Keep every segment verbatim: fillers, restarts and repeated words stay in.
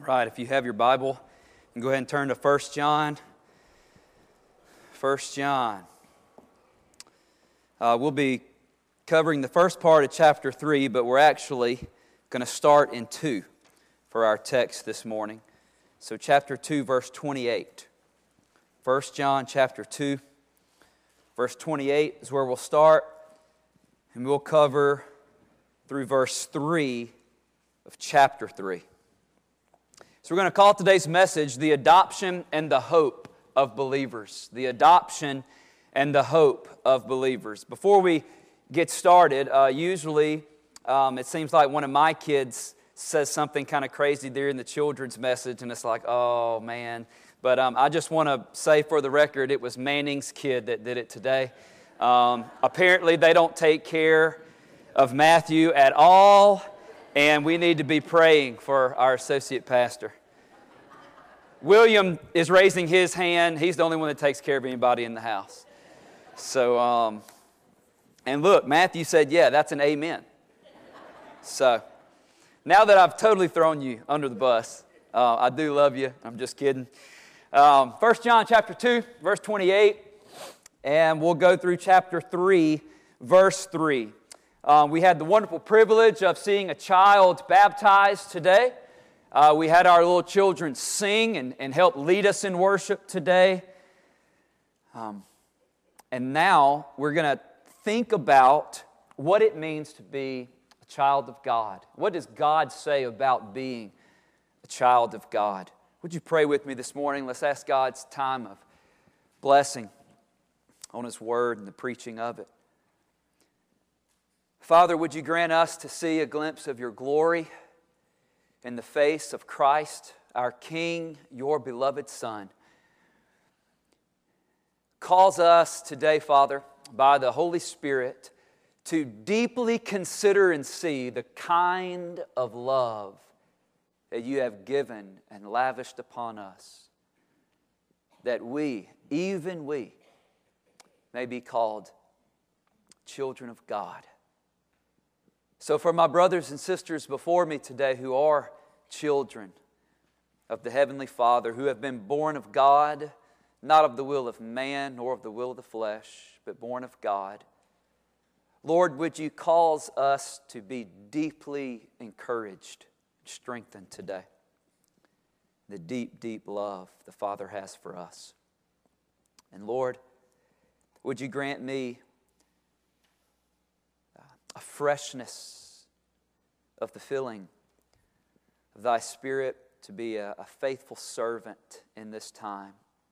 Right, if you have your Bible, you can go ahead and turn to First John. First John. Uh, we'll be covering the first part of chapter three, but we're actually going to start in two for our text this morning. So chapter two, verse twenty-eight. First John chapter two, verse twenty-eight is where we'll start, and we'll cover through verse three of chapter three. So we're going to call today's message, The Adoption and the Hope of Believers. The Adoption and the Hope of Believers. Before we get started, uh, usually um, it seems like one of my kids says something kind of crazy during the children's message, and it's like, oh man. But um, I just want to say for the record, it was Manning's kid that did it today. Um, apparently they don't take care of Matthew at all, and we need to be praying for our associate pastor. William is raising his hand. He's the only one that takes care of anybody in the house. So, um, and look, Matthew said, yeah, that's an amen. So, now that I've totally thrown you under the bus, uh, I do love you. I'm just kidding. Um, First John chapter two, verse twenty-eight, and we'll go through chapter three, verse three. Um, we had the wonderful privilege of seeing a child baptized today. Uh, we had our little children sing and, and help lead us in worship today. Um, and now we're going to think about what it means to be a child of God. What does God say about being a child of God? Would you pray with me this morning? Let's ask God's time of blessing on His Word and the preaching of it. Father, would you grant us to see a glimpse of your glory in the face of Christ, our King, your beloved Son. Calls us today, Father, by the Holy Spirit, to deeply consider and see the kind of love that you have given and lavished upon us, that we, even we, may be called children of God. So for my brothers and sisters before me today who are children of the Heavenly Father, who have been born of God, not of the will of man nor of the will of the flesh, but born of God, Lord, would you cause us to be deeply encouraged, strengthened today? The deep, deep love the Father has for us. And Lord, would you grant me a freshness of the filling of thy Spirit to be a, a faithful servant in this time,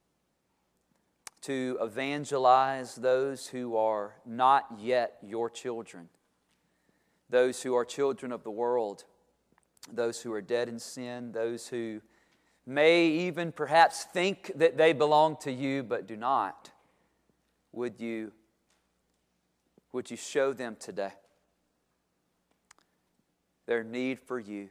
to evangelize those who are not yet your children, those who are children of the world, those who are dead in sin, those who may even perhaps think that they belong to you but do not. Would you, would you show them today their need for you?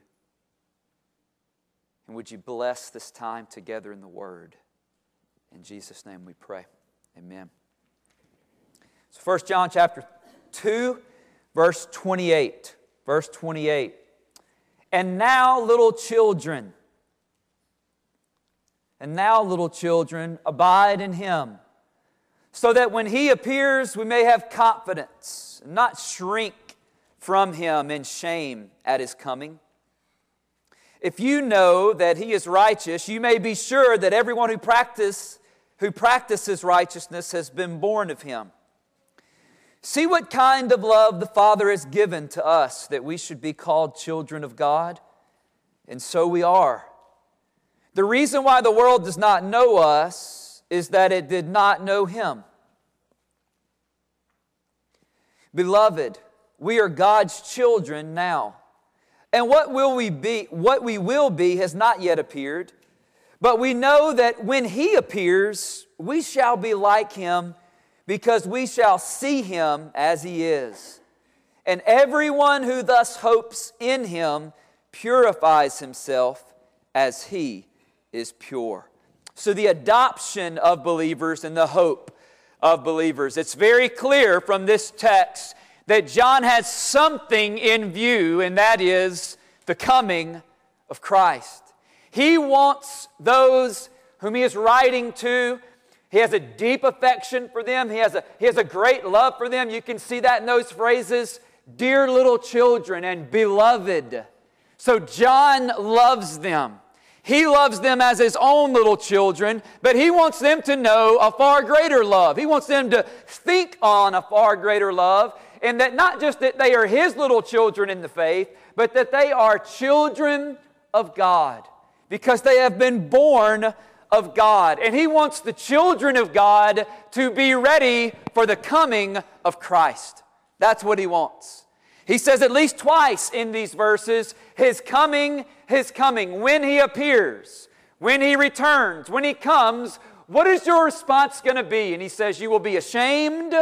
And would you bless this time together in the Word? In Jesus' name we pray. Amen. So First John chapter two, verse twenty-eight. Verse twenty-eight. And now, little children, and now, little children, abide in Him, so that when He appears, we may have confidence, and not shrink from Him in shame at His coming. If you know that He is righteous, you may be sure that everyone who practice, who practices righteousness has been born of Him. See what kind of love the Father has given to us, that we should be called children of God, and so we are. The reason why the world does not know us is that it did not know Him. Beloved, we are God's children now. And what will we be, what we will be has not yet appeared. But we know that when He appears, we shall be like Him, because we shall see Him as He is. And everyone who thus hopes in Him purifies himself as He is pure. So the adoption of believers and the hope of believers. It's very clear from this text that John has something in view, and that is the coming of Christ. He wants those whom He is writing to. He has a deep affection for them. He has a, he has a great love for them. You can see that in those phrases, dear little children and beloved. So John loves them. He loves them as his own little children, but he wants them to know a far greater love. He wants them to think on a far greater love, and that not just that they are his little children in the faith, but that they are children of God, because they have been born of God. And he wants the children of God to be ready for the coming of Christ. That's what he wants. He says at least twice in these verses, His coming, His coming, when He appears, when He returns, when He comes, what is your response going to be? And He says, you will be ashamed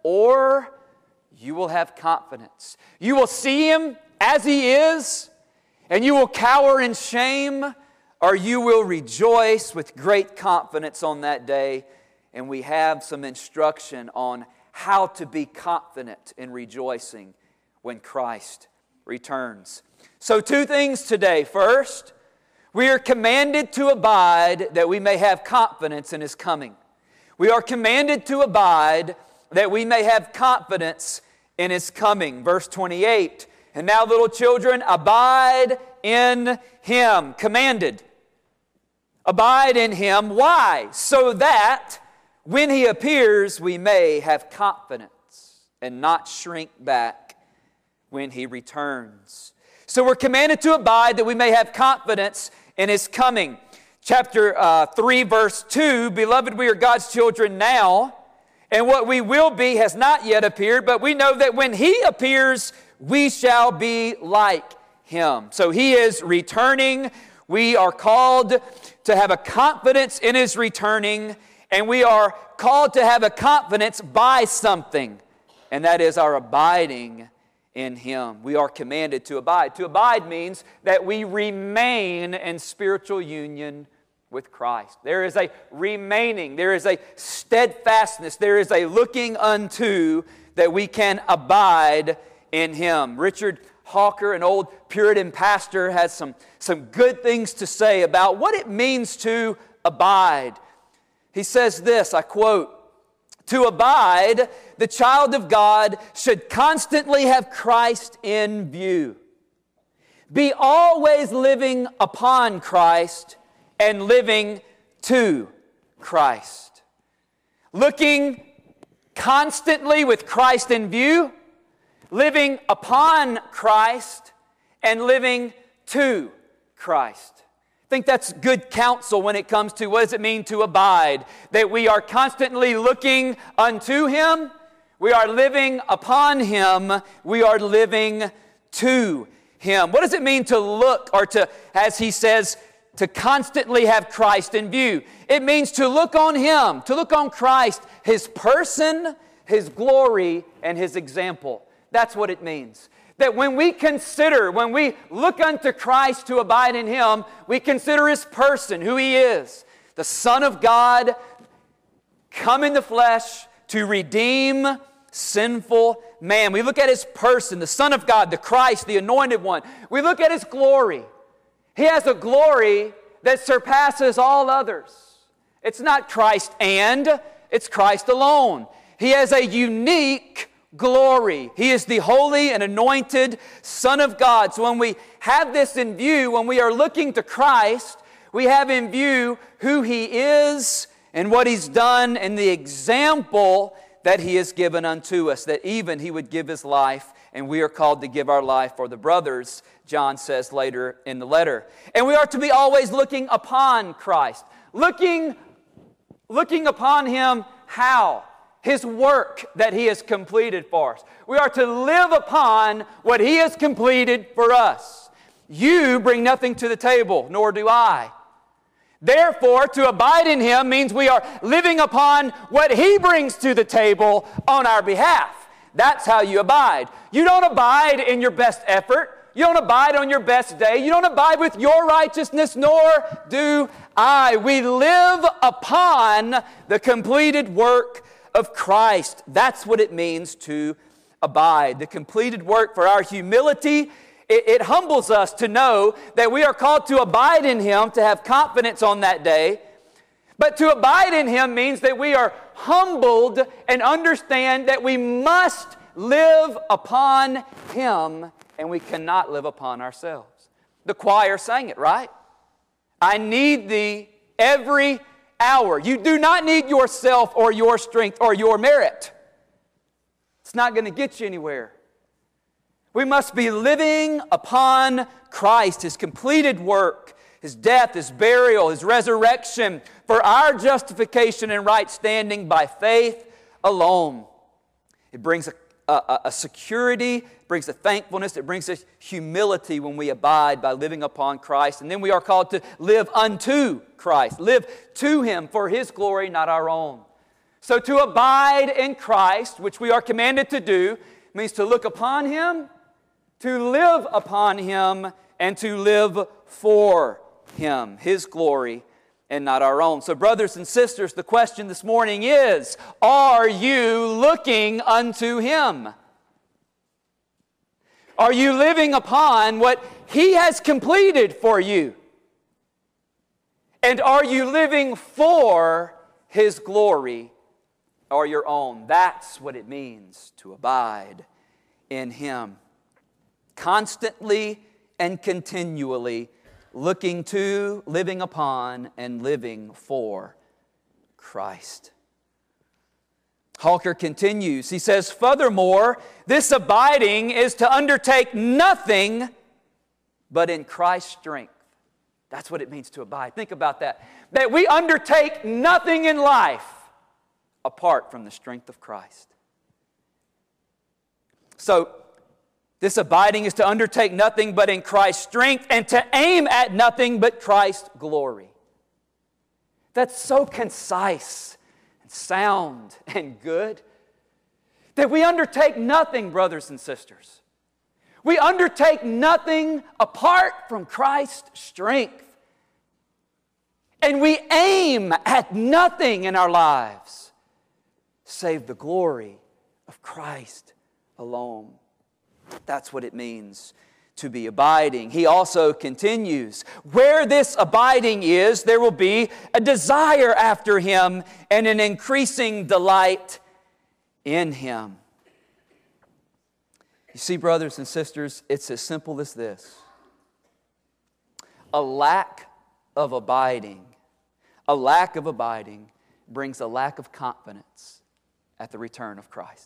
or you will have confidence. You will see Him as He is, and you will cower in shame, or you will rejoice with great confidence on that day. And we have some instruction on how to be confident in rejoicing when Christ returns. So two things today. First, we are commanded to abide that we may have confidence in His coming. We are commanded to abide that we may have confidence in His coming. Verse twenty-eight, and now little children, abide in Him. Commanded. Abide in Him. Why? So that when He appears, we may have confidence and not shrink back when He returns. So we're commanded to abide that we may have confidence in His coming. Chapter uh, three, verse two, Beloved, we are God's children now, and what we will be has not yet appeared, but we know that when He appears, we shall be like Him. So He is returning. We are called to have a confidence in His returning, and we are called to have a confidence by something, and that is our abiding in Him. We are commanded to abide. To abide means that we remain in spiritual union with Christ. There is a remaining, there is a steadfastness, there is a looking unto that we can abide in Him. Richard Hawker, an old Puritan pastor, has some, some good things to say about what it means to abide. He says this, I quote, "To abide, the child of God should constantly have Christ in view. Be always living upon Christ and living to Christ." Looking constantly with Christ in view, living upon Christ, and living to Christ. I think that's good counsel when it comes to what does it mean to abide. That we are constantly looking unto Him, we are living upon Him, we are living to Him. What does it mean to look, or to, as he says, to constantly have Christ in view? It means to look on Him, to look on Christ, His person, His glory, and His example. That's what it means. That when we consider, when we look unto Christ to abide in Him, we consider His person, who He is. The Son of God, come in the flesh to redeem sinful man. We look at His person, the Son of God, the Christ, the Anointed One. We look at His glory. He has a glory that surpasses all others. It's not Christ and, it's Christ alone. He has a unique glory. He is the holy and anointed Son of God. So when we have this in view, when we are looking to Christ, we have in view who He is and what He's done and the example that He has given unto us, that even He would give His life, and we are called to give our life for the brothers, John says later in the letter. And we are to be always looking upon Christ. Looking, looking upon Him how? His work that He has completed for us. We are to live upon what He has completed for us. You bring nothing to the table, nor do I. Therefore, to abide in Him means we are living upon what He brings to the table on our behalf. That's how you abide. You don't abide in your best effort. You don't abide on your best day. You don't abide with your righteousness, nor do I. We live upon the completed work of Christ. That's what it means to abide. The completed work for our humility it, it humbles us to know that we are called to abide in Him, to have confidence on that day. But to abide in Him means that we are humbled and understand that we must live upon Him and we cannot live upon ourselves. The choir sang it, right? I need Thee every hour. You do not need yourself or your strength or your merit. It's not going to get you anywhere. We must be living upon Christ, His completed work, His death, His burial, His resurrection, for our justification and right standing by faith alone. It brings a, a, a security, it brings a thankfulness, it brings a humility when we abide by living upon Christ. And then we are called to live unto Christ, live to Him for His glory, not our own. So to abide in Christ, which we are commanded to do, means to look upon Him, to live upon Him, and to live for Him, His glory, and not our own. So brothers and sisters, the question this morning is, are you looking unto Him? Are you living upon what He has completed for you? And are you living for His glory or your own? That's what it means to abide in Him. Constantly and continually looking to, living upon, and living for Christ. Halker continues. He says, furthermore, this abiding is to undertake nothing but in Christ's strength. That's what it means to abide. Think about that. That we undertake nothing in life apart from the strength of Christ. So, this abiding is to undertake nothing but in Christ's strength and to aim at nothing but Christ's glory. That's so concise and sound and good that we undertake nothing, brothers and sisters. We undertake nothing apart from Christ's strength. And we aim at nothing in our lives save the glory of Christ alone. That's what it means to be abiding. He also continues, where this abiding is, there will be a desire after Him and an increasing delight in Him. You see, brothers and sisters, it's as simple as this. A lack of abiding, a lack of abiding brings a lack of confidence at the return of Christ.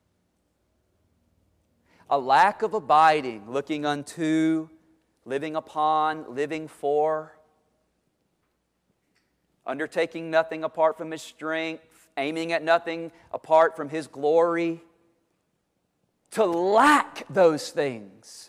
A lack of abiding, looking unto, living upon, living for, undertaking nothing apart from His strength, aiming at nothing apart from His glory. To lack those things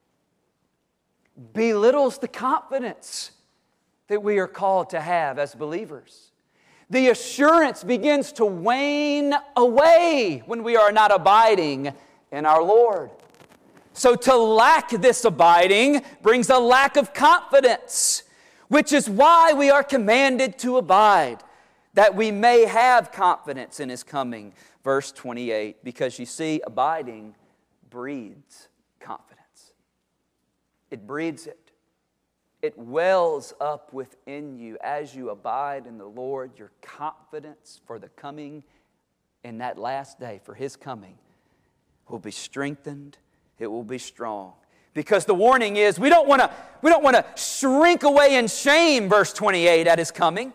belittles the confidence that we are called to have as believers. The assurance begins to wane away when we are not abiding in our Lord. So to lack this abiding brings a lack of confidence, which is why we are commanded to abide, that we may have confidence in His coming. Verse twenty-eight, because you see, abiding breeds confidence. It breeds it. It wells up within you as you abide in the Lord. Your confidence for the coming in that last day, for His coming, will be strengthened, it will be strong. Because the warning is, we don't want to we don't want to shrink away in shame, verse twenty-eight, at His coming.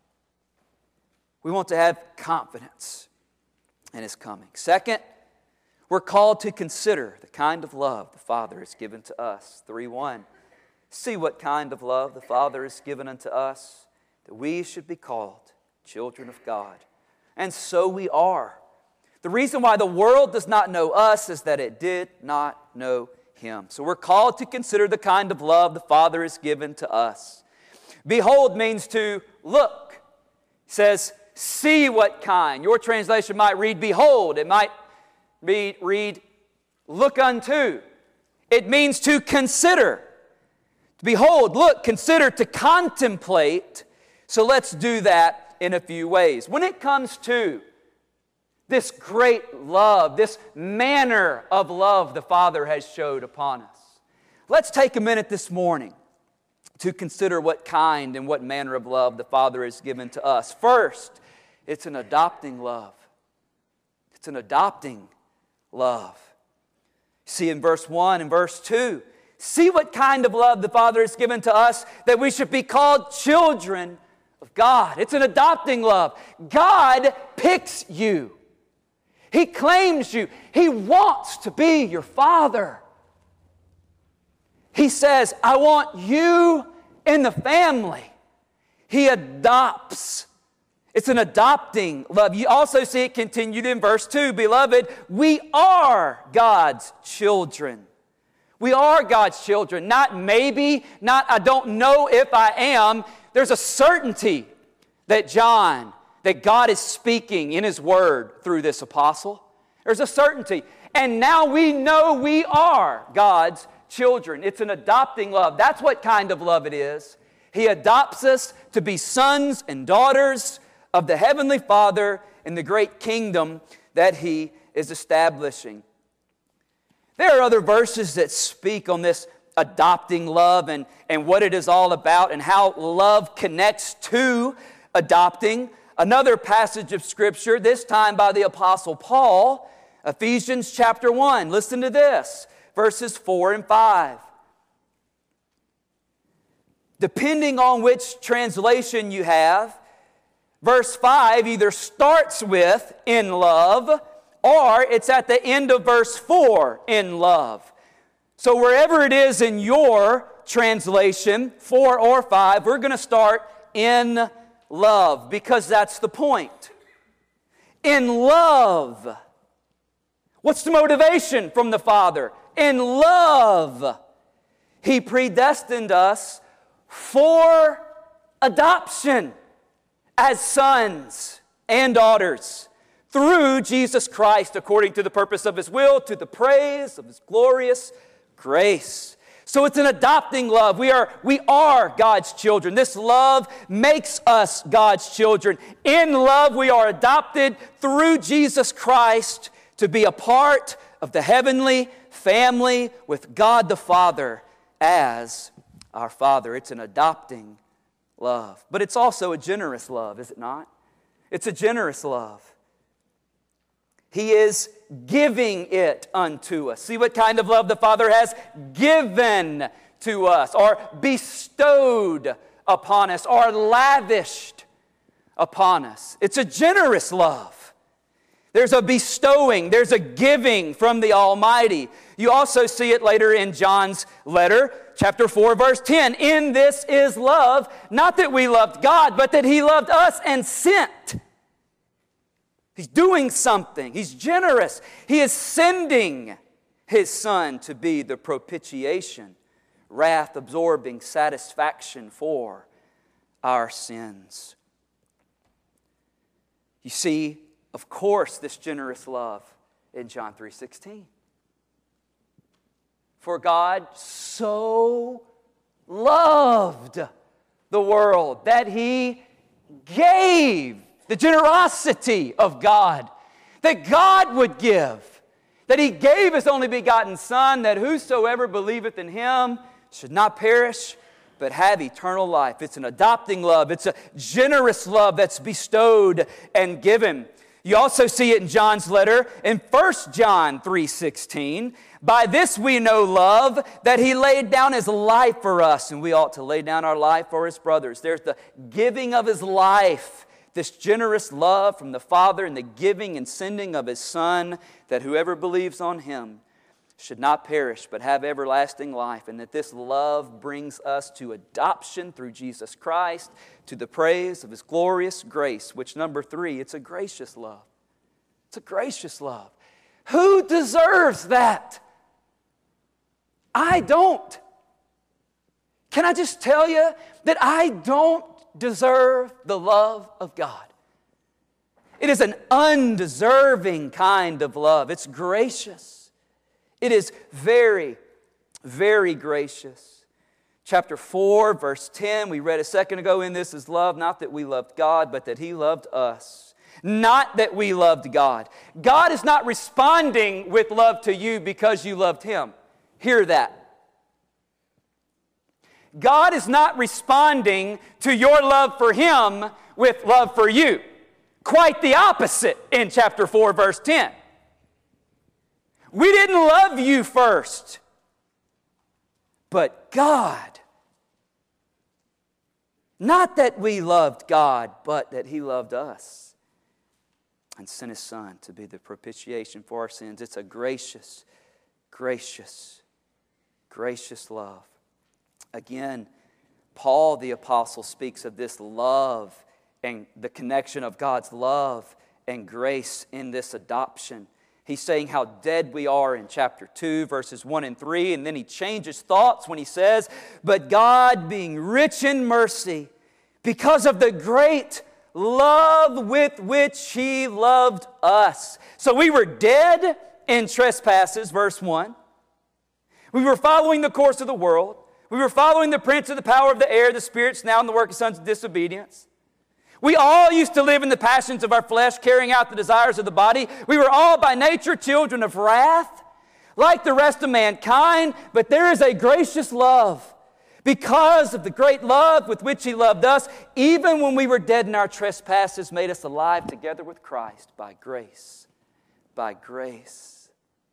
We want to have confidence in His coming. Second, we're called to consider the kind of love the Father has given to us. three one. See what kind of love the Father has given unto us, that we should be called children of God. And so we are. The reason why the world does not know us is that it did not know Him. So we're called to consider the kind of love the Father has given to us. Behold means to look. It says, see what kind. Your translation might read, behold. It might read, read look unto. It means to consider. Behold, look, consider, to contemplate. So let's do that in a few ways. When it comes to this great love, this manner of love the Father has showed upon us, Let's take a minute this morning to consider what kind and what manner of love the Father has given to us. First, it's an adopting love. It's an adopting love. See in verse one and verse two, see what kind of love the Father has given to us, that we should be called children of God. It's an adopting love. God picks you. He claims you. He wants to be your Father. He says, I want you in the family. He adopts. It's an adopting love. You also see it continued in verse two. Beloved, we are God's children. We are God's children. Not maybe, not I don't know if I am. There's a certainty that John, that God is speaking in His Word through this apostle. There's a certainty. And now we know we are God's children. It's an adopting love. That's what kind of love it is. He adopts us to be sons and daughters of the Heavenly Father in the great kingdom that He is establishing. There are other verses that speak on this adopting love and, and what it is all about and how love connects to adopting. Another passage of Scripture, this time by the Apostle Paul, Ephesians chapter one. Listen to this. Verses four and five. Depending on which translation you have, verse five either starts with in love or it's at the end of verse four in love. So wherever it is in your translation, four or five, we're going to start in love because that's the point. In love. What's the motivation from the Father? In love, He predestined us for adoption as sons and daughters through Jesus Christ, according to the purpose of His will, to the praise of His glorious grace. So it's an adopting love. We are, we are God's children. This love makes us God's children. In love, we are adopted through Jesus Christ to be a part of the heavenly family with God the Father as our Father. It's an adopting love. But it's also a generous love, is it not? It's a generous love. He is giving it unto us. See what kind of love the Father has given to us, or bestowed upon us, or lavished upon us. It's a generous love. There's a bestowing, there's a giving from the Almighty. You also see it later in John's letter, chapter four, verse ten. In this is love, not that we loved God, but that He loved us and sent. He's doing something. He's generous. He is sending His Son to be the propitiation, wrath-absorbing satisfaction for our sins. You see, of course, this generous love in John three sixteen. For God so loved the world that He gave, the generosity of God, that God would give, that He gave His only begotten Son, that whosoever believeth in Him should not perish, but have eternal life. It's an adopting love. It's a generous love that's bestowed and given. You also see it in John's letter in First John three sixteen. By this we know love, that He laid down His life for us, and we ought to lay down our life for His brothers. There's the giving of His life, this generous love from the Father, and the giving and sending of His Son, that whoever believes on Him should not perish, but have everlasting life, and that this love brings us to adoption through Jesus Christ, to the praise of His glorious grace, which, number three, it's a gracious love. It's a gracious love. Who deserves that? I don't. Can I just tell you that I don't deserve the love of God? It is an undeserving kind of love. It's gracious. It is very, very gracious. Chapter four, verse ten, we read a second ago, in this is love, not that we loved God, but that He loved us. Not that we loved God. God is not responding with love to you because you loved Him. Hear that. God is not responding to your love for Him with love for you. Quite the opposite in chapter four, verse ten. We didn't love you first, but God. Not that we loved God, but that He loved us and sent His Son to be the propitiation for our sins. It's a gracious, gracious, gracious love. Again, Paul the Apostle speaks of this love and the connection of God's love and grace in this adoption. He's saying how dead we are in chapter two, verses one and three, and then he changes thoughts when he says, "But God, being rich in mercy, because of the great love with which He loved us." So we were dead in trespasses, verse one. We were following the course of the world. We were following the prince of the power of the air, the spirits now in the work of sons of disobedience. We all used to live in the passions of our flesh, carrying out the desires of the body. We were all by nature children of wrath, like the rest of mankind, but there is a gracious love. Because of the great love with which He loved us, even when we were dead in our trespasses, made us alive together with Christ. By grace, by grace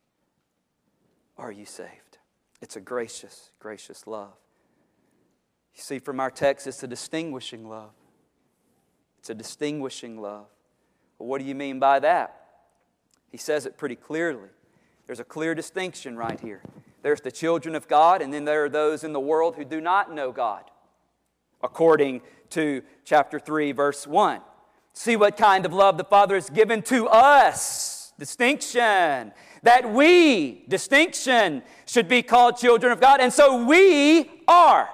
are you saved. It's a gracious, gracious love. You see, from our text, it's a distinguishing love. It's a distinguishing love. Well, what do you mean by that? He says it pretty clearly. There's a clear distinction right here. There's the children of God, and then there are those in the world who do not know God, according to chapter three, verse one. See what kind of love the Father has given to us. Distinction. That we, distinction, should be called children of God, and so we are.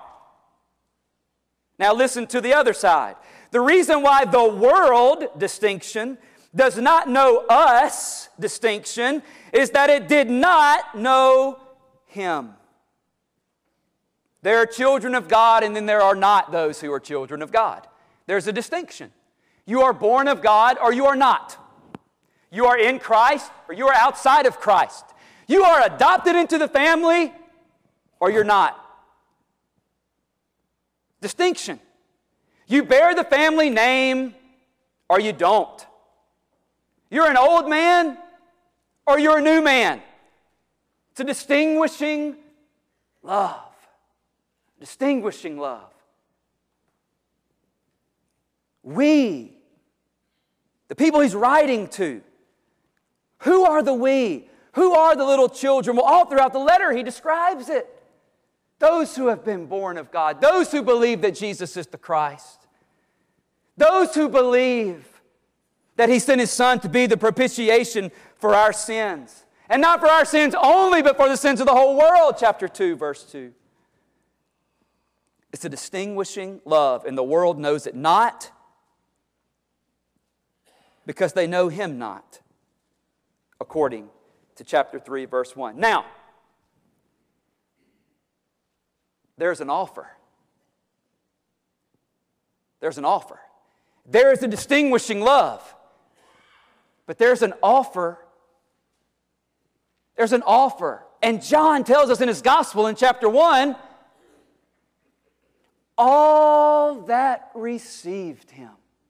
Now listen to the other side. The reason why the world, distinction, does not know us, distinction, is that it did not know Him. There are children of God, and then there are not those who are children of God. There's a distinction. You are born of God or you are not. You are in Christ or you are outside of Christ. You are adopted into the family or you're not. Distinction. You bear the family name or you don't. You're an old man or you're a new man. It's a distinguishing love. Distinguishing love. We, the people he's writing to, who are the we? Who are the little children? Well, all throughout the letter he describes it. Those who have been born of God. Those who believe that Jesus is the Christ. Those who believe that He sent His Son to be the propitiation for our sins. And not for our sins only, but for the sins of the whole world. Chapter two, verse two. It's a distinguishing love, and the world knows it not because they know Him not, according to chapter three, verse one. Now, there's an offer. There's an offer. There is a distinguishing love, but there's an offer. There's an offer. And John tells us in his gospel in chapter one, all that received Him,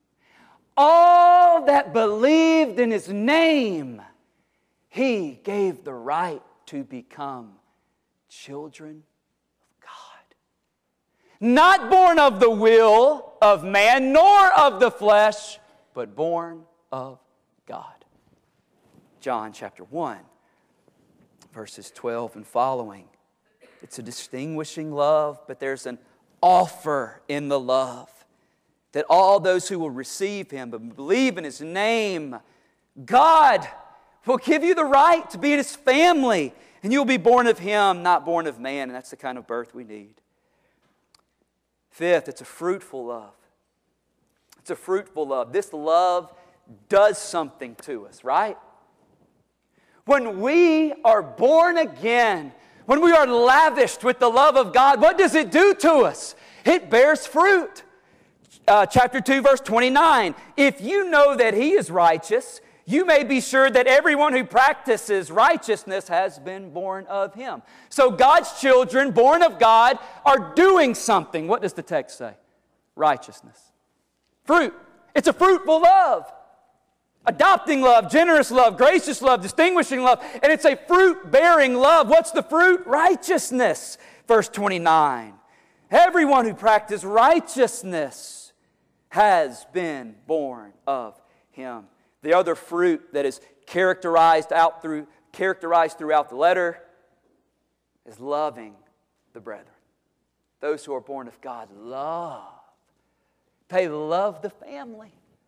all that believed in His name, He gave the right to become children of God. Not born of the will of man, nor of the flesh, but born of God. John chapter one, verses twelve and following. It's a distinguishing love, but there's an offer in the love that all those who will receive Him but believe in His name, God will give you the right to be in His family, and you'll be born of Him, not born of man, and that's the kind of birth we need. Fifth, it's a fruitful love. It's a fruitful love. This love does something to us, right? When we are born again, when we are lavished with the love of God, what does it do to us? It bears fruit. Uh, chapter two, verse twenty-nine. If you know that He is righteous, you may be sure that everyone who practices righteousness has been born of Him. So God's children, born of God, are doing something. What does the text say? Righteousness. Fruit. It's a fruitful love. Adopting love, generous love, gracious love, distinguishing love. And it's a fruit-bearing love. What's the fruit? Righteousness. Verse twenty-nine. Everyone who practices righteousness has been born of Him. The other fruit that is characterized out through characterized throughout the letter is loving the brethren. Those who are born of God love. They love the family.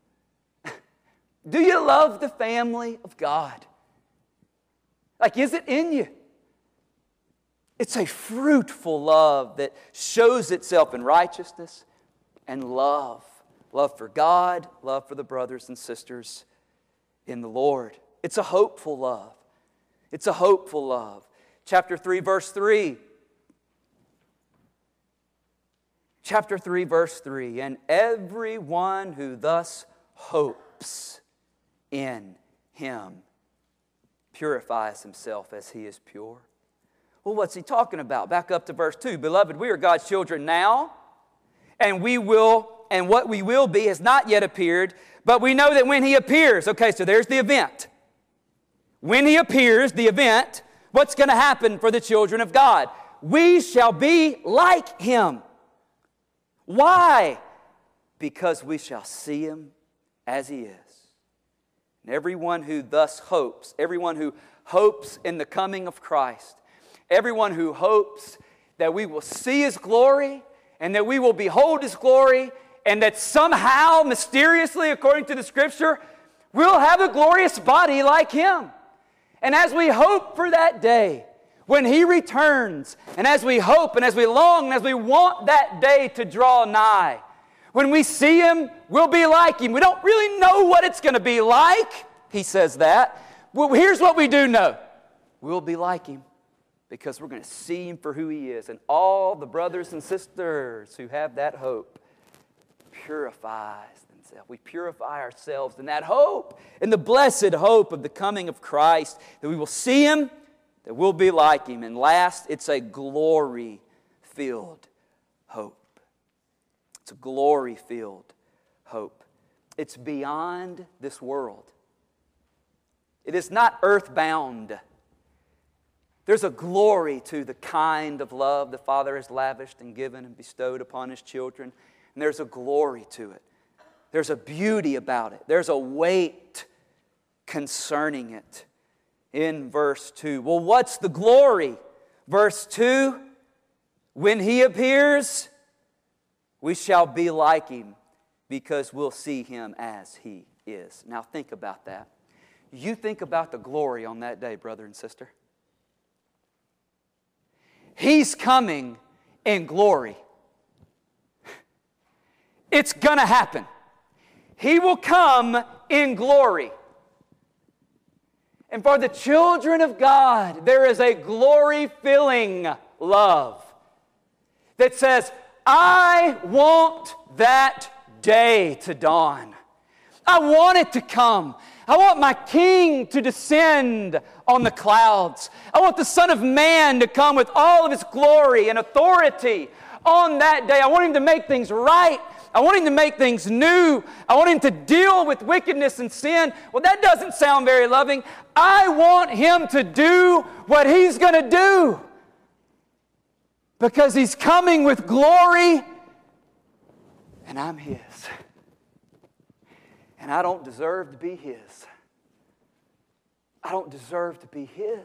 Do you love the family of God? Like, is it in you? It's a fruitful love that shows itself in righteousness and love. Love for God, love for the brothers and sisters in the Lord. It's a hopeful love. It's a hopeful love. Chapter three, verse three. Chapter three, verse three. And everyone who thus hopes in Him purifies himself as He is pure. Well, what's he talking about? Back up to verse two. Beloved, we are God's children now, and we will, and what we will be has not yet appeared, but we know that when He appears, okay, so there's the event. When He appears, the event, what's going to happen for the children of God? We shall be like Him. Why? Because we shall see Him as He is. And everyone who thus hopes, everyone who hopes in the coming of Christ, everyone who hopes that we will see His glory and that we will behold His glory and that somehow, mysteriously, according to the Scripture, we'll have a glorious body like Him. And as we hope for that day, when He returns, and as we hope and as we long and as we want that day to draw nigh, when we see Him, we'll be like Him. We don't really know what it's going to be like, He says that. Well, here's what we do know. We'll be like Him because we're going to see Him for who He is. And all the brothers and sisters who have that hope purifies themselves. We purify ourselves in that hope, in the blessed hope of the coming of Christ, that we will see Him, that we'll be like Him. And last, it's a glory-filled hope. It's a glory-filled hope. It's beyond this world. It is not earthbound. There's a glory to the kind of love the Father has lavished and given and bestowed upon His children. And there's a glory to it. There's a beauty about it. There's a weight concerning it. In verse two. Well, what's the glory? Verse two, when He appears, we shall be like Him because we'll see Him as He is. Now think about that. You think about the glory on that day, brother and sister. He's coming in glory. It's going to happen. He will come in glory. And for the children of God, there is a glory-filling love that says, I want that day to dawn. I want it to come. I want my King to descend on the clouds. I want the Son of Man to come with all of His glory and authority on that day. I want Him to make things right. I want Him to make things new. I want Him to deal with wickedness and sin. Well, that doesn't sound very loving. I want Him to do what He's going to do because He's coming with glory and I'm His. And I don't deserve to be His. I don't deserve to be His.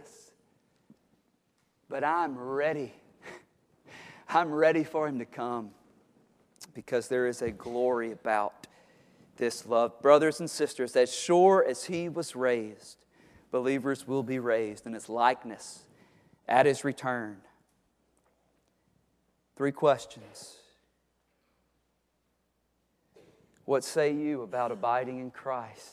But I'm ready. I'm ready for Him to come because there is a glory about this love. Brothers and sisters, as sure as He was raised, believers will be raised in His likeness at His return. Three questions. What say you about abiding in Christ?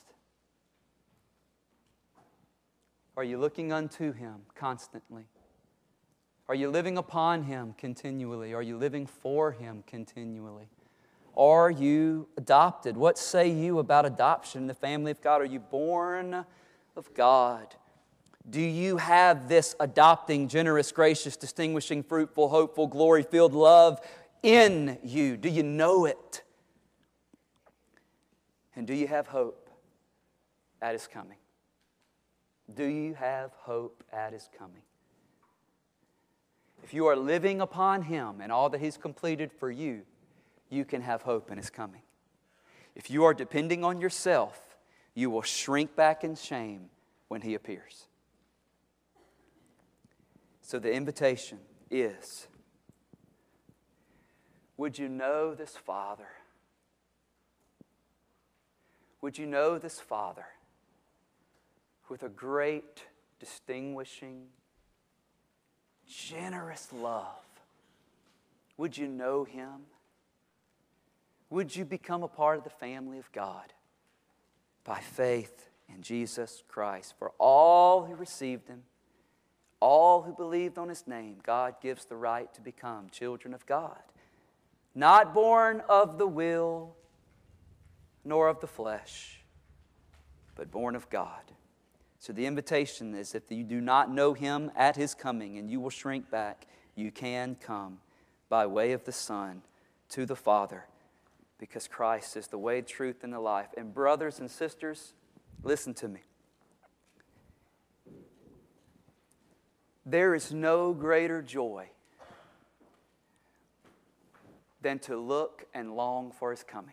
Are you looking unto Him constantly? Are you living upon Him continually? Are you living for Him continually? are you adopted? What say you about adoption in the family of God? Are you born of God? Do you have this adopting, generous, gracious, distinguishing, fruitful, hopeful, glory-filled love in you? Do you know it? And do you have hope at His coming? Do you have hope at His coming? If you are living upon Him and all that He's completed for you, you can have hope in His coming. If you are depending on yourself, you will shrink back in shame when He appears. So the invitation is, would you know this Father? Would you know this Father with a great, distinguishing, generous love? Would you know Him? Would you become a part of the family of God by faith in Jesus Christ? For all who received Him, all who believed on His name, God gives the right to become children of God. Not born of the will, nor of the flesh, but born of God. So the invitation is, if you do not know Him at His coming and you will shrink back, you can come by way of the Son to the Father, because Christ is the way, truth, and the life. And brothers and sisters, listen to me. There is no greater joy than to look and long for His coming.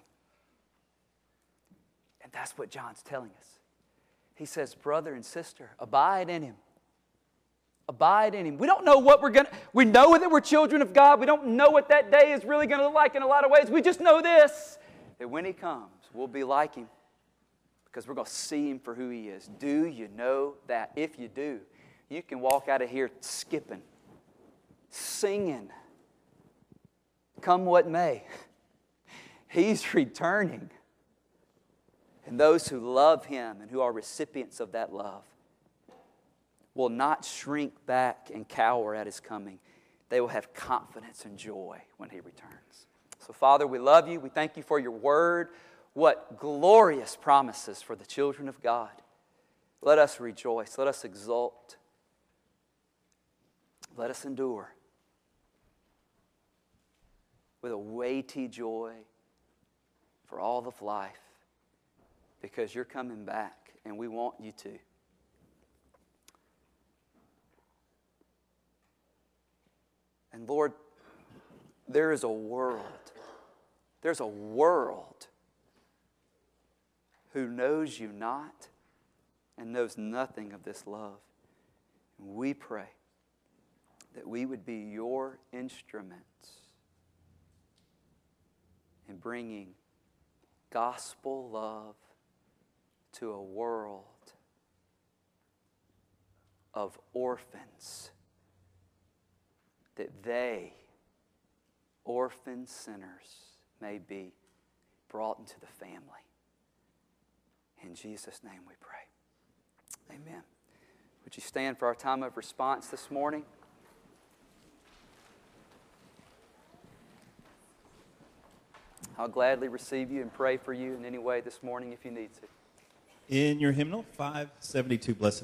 And that's what John's telling us. He says, brother and sister, abide in Him. Abide in Him. We don't know what we're going to... We know that we're children of God. We don't know what that day is really going to look like in a lot of ways. We just know this, that when He comes, we'll be like Him, because we're going to see Him for who He is. Do you know that? If you do, you can walk out of here skipping, singing, come what may. He's returning. And those who love Him and who are recipients of that love will not shrink back and cower at His coming. They will have confidence and joy when He returns. So, Father, we love You. We thank You for Your word. What glorious promises for the children of God. Let us rejoice. Let us exult. Let us endure with a weighty joy for all of life, because You're coming back and we want You to. And Lord, there is a world, there's a world who knows You not and knows nothing of this love. And we pray that we would be Your instruments in bringing gospel love to a world of orphans, that they, orphan sinners, may be brought into the family. In Jesus' name we pray. Amen. Would you stand for our time of response this morning? I'll gladly receive you and pray for you in any way this morning if you need to. In your hymnal, five seventy-two, Blessed